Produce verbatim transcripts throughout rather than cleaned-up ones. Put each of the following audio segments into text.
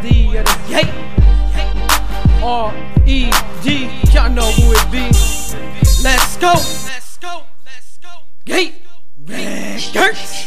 D at the gate. R E D, y'all know who it be. Let's go. Let's go. Let's go. Gate. Records.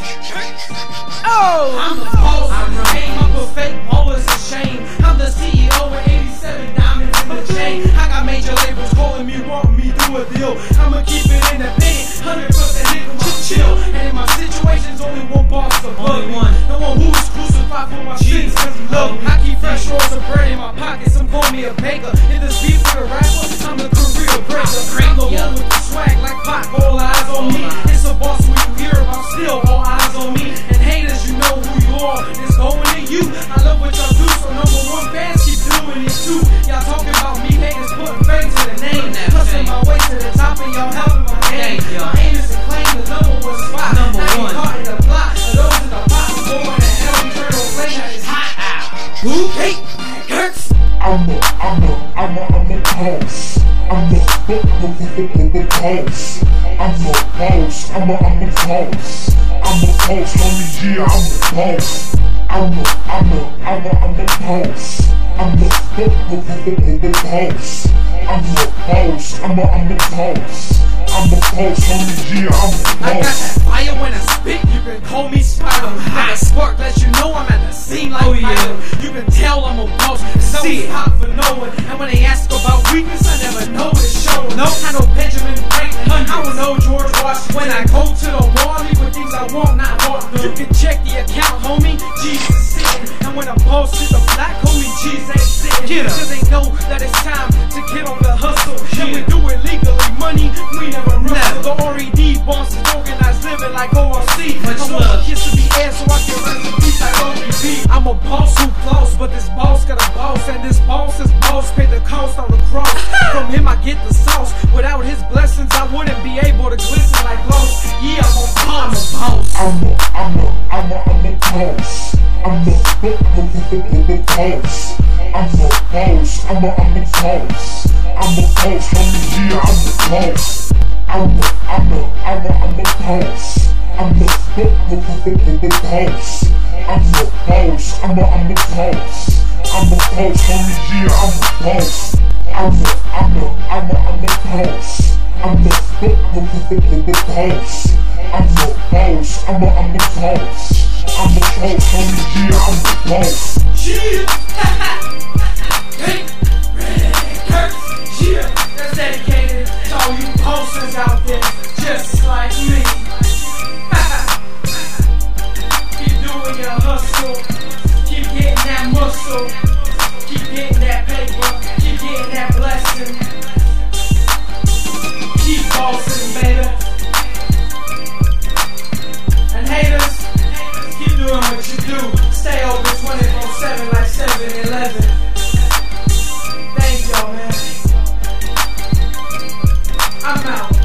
Oh, I'm the boss. I'm right. I'm a fake. Always a shame. I'm the C E O with eighty-seven diamonds in the chain. I got major labels calling me, wanting me do a deal. I'ma keep it in the pen. Hundred percent nigga, my chill. And in my situations, only one boss above me. No one who's crucified for my sins, cause he love me. I keep fresh rolls of bread in my pockets. Some call me a baker. If this beef for the rapper, I'm the career breaker. I'm the one with the swag like Pac. All eyes on me. It's a boss who you hear about. Still all eyes on me. And haters, you know who you are. It's going to you. I love what y'all do, so number one fans keep doing it too. Y'all talking about me, haters putting fame to the name. Hustling my way to the top and y'all helping my game. My aim is to claim the number one spot. Number now one. Caught in the block. Those in the pot. Going to hell, you turn on play. That is hot out. Who hate hurts? I'm a, I'm a, I'm a, I'm a boss. I'm a, I'm a boss. I'm a boss. I'm a, I'm a boss. I'm a boss, homie, yeah, I'm a boss. I'm a, I'm a, I'm a, I'm a boss. I'm a, boss. I'm a boss. I'm a, I'm a boss. I'm a boss, homie, yeah, I'm a boss. I got that fire when I spit, you can call me Spider. Got a spark, let you know I'm at the scene like oh, yeah. You can tell I'm a boss, it's always hot for no one. And when they ask about weakness, I never know to show. No, I know Benjamin Franklin, I don't know George Washington. When I go to the wall, I leave with things I want, not want them. You can check the account, homie, Jesus is sitting. And when a boss is a black homie, Jesus ain't sitting. Get Cause they know that it's time to get on the hustle. And we do it legally, money, we never run. The R E D boss is organized living like O R C. Much I want love. Kids to be air so I can run some beats like O B B. I'm a boss who flows, but this boss got a boss. And this boss is boss, pay the cost on the cross. From him I get the sauce. Without his blessings I wouldn't be able to glisten like lost. Yeah, I'm a boss. I'm a, I'm a, I'm a, I'm a boss. I'm a, boss. I'm a boss. I'm a, I'm a boss. I'm a boss, homie, yeah, I'm a boss. I'm a, I'm a, I'm a, I'm a boss. I'm a, boss. I'm a boss. I'm a, I'm a boss. I'm a boss, homie, yeah, I'm a boss. I'm a, I'm a, I'm a, I'm a boss. I'm a, boss. I'm a boss. I'm a, I'm a boss. I'm a boss, homie, yeah, I'm a boss. Yeah. Hey, Records. Yeah, that's dedicated to all you posters out there, just like me. Keep doing your hustle, keep getting that muscle, keep getting that paper, keep getting that blessing. Keep bossing, baby. And haters, keep doing what you do. Stay open twenty-four seven like seven eleven. Thank y'all, man. I'm out.